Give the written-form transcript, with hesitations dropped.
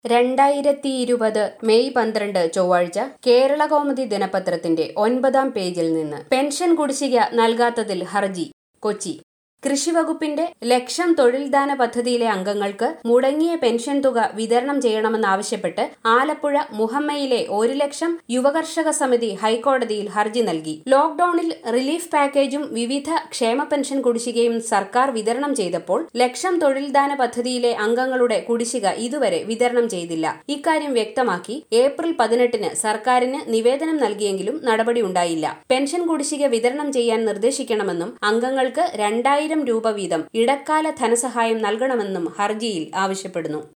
2020 May 12 ചൊവ്വാഴ്ച കേരളകൗമുദി ദിനപത്രത്തിന്റെ 9-ാം പേജിൽ നിന്ന് പെൻഷൻ കുടിശ്ശിക നൽകാത്തതിൽ ഹർജി. കൊച്ചി. കൃഷിവകുപ്പിന്റെ ലക്ഷം തൊഴിൽദാന പദ്ധതിയിലെ അംഗങ്ങൾക്ക് മുടങ്ങിയ പെൻഷൻ തുക വിതരണം ചെയ്യണമെന്നാവശ്യപ്പെട്ട് ആലപ്പുഴ മുഹമ്മയിലെ 1 ലക്ഷം യുവകർഷക സമിതി ഹൈക്കോടതിയിൽ ഹർജി നൽകി. ലോക്ഡൌണിൽ റിലീഫ് പാക്കേജും വിവിധ ക്ഷേമ പെൻഷൻ കുടിശ്ശികയും സർക്കാർ വിതരണം ചെയ്തപ്പോൾ ലക്ഷം തൊഴിൽദാന പദ്ധതിയിലെ അംഗങ്ങളുടെ കുടിശ്ശിക ഇതുവരെ വിതരണം ചെയ്തില്ല. ഇക്കാര്യം വ്യക്തമാക്കി ഏപ്രിൽ 18-ന് സർക്കാരിന് നിവേദനം നൽകിയെങ്കിലും നടപടിയുണ്ടായില്ല. പെൻഷൻ കുടിശ്ശിക വിതരണം ചെയ്യാൻ നിർദ്ദേശിക്കണമെന്നും അംഗങ്ങൾക്ക് 2000 രൂപ വീതം ഇടക്കാല ധനസഹായം നൽകണമെന്നും ഹർജിയിൽ ആവശ്യപ്പെടുന്നു.